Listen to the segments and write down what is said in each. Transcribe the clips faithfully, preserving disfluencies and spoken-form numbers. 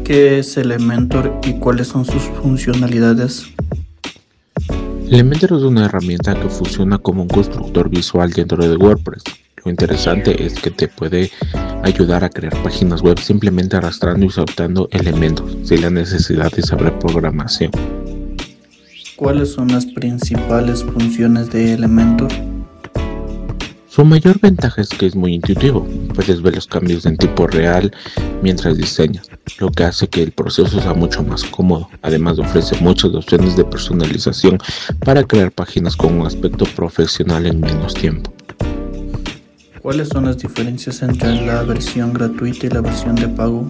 ¿Qué es Elementor y cuáles son sus funcionalidades? Elementor es una herramienta que funciona como un constructor visual dentro de WordPress. Lo interesante es que te puede ayudar a crear páginas web simplemente arrastrando y soltando elementos, sin la necesidad de saber programación. ¿Cuáles son las principales funciones de Elementor? Su mayor ventaja es que es muy intuitivo. Puedes ver los cambios en tiempo real mientras diseñas, lo que hace que el proceso sea mucho más cómodo. Además, ofrece muchas opciones de personalización para crear páginas con un aspecto profesional en menos tiempo. ¿Cuáles son las diferencias entre la versión gratuita y la versión de pago?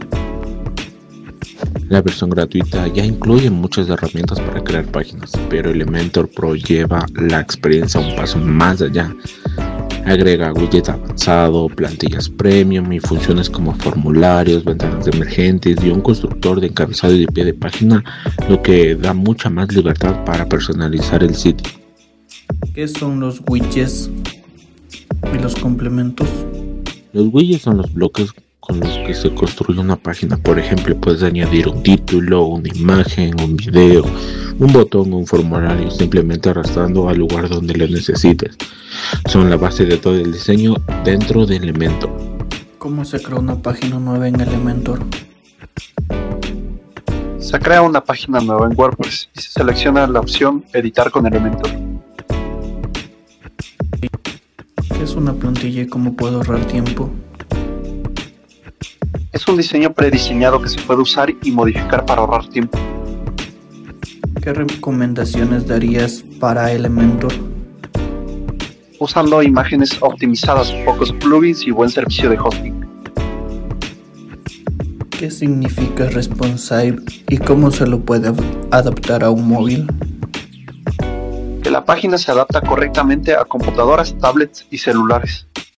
La versión gratuita ya incluye muchas herramientas para crear páginas, pero Elementor Pro lleva la experiencia un paso más allá. Agrega widgets avanzado, plantillas premium y funciones como formularios, ventanas emergentes y un constructor de encabezado y de pie de página, lo que da mucha más libertad para personalizar el sitio. ¿Qué son los widgets y los complementos? Los widgets son los bloques con los que se construye una página. Por ejemplo, puedes añadir un título, una imagen, un video, un botón o un formulario simplemente arrastrando al lugar donde lo necesites. Son la base de todo el diseño dentro de Elementor. ¿Cómo se crea una página nueva en Elementor? Se crea una página nueva en WordPress y se selecciona la opción Editar con Elementor. ¿Qué es una plantilla y cómo puedo ahorrar tiempo? Es un diseño prediseñado que se puede usar y modificar para ahorrar tiempo. ¿Qué recomendaciones darías para Elementor? Usando imágenes optimizadas, pocos plugins y buen servicio de hosting. ¿Qué significa responsive y cómo se lo puede adaptar a un móvil? Que la página se adapta correctamente a computadoras, tablets y celulares.